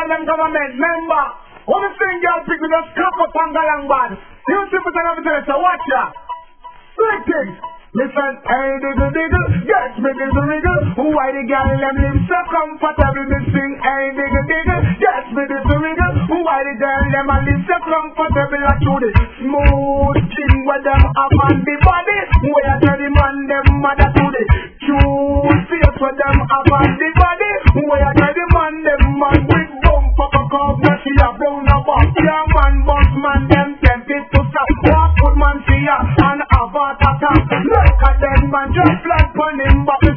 girl them government member. What the thing girl pick with us cock up and galang bad. You see me tell them so watch ya. Slick things. Listen, hey diggle diggle, yes me diggle diggle. Why the girl them live so comfortable? Me sing, hey diggle diggle, yes me diggle diggle. Why the girl them a live so comfortable? I do the smooth skin where them up on the body. Where tell the man them mother to the true face where them up on the body. Where tell the man them man with bump up a cup that she a blown up. Yeah man, boss man them tempted to stop. Walk good man see ya and have a attack. Look at them man just like on him, but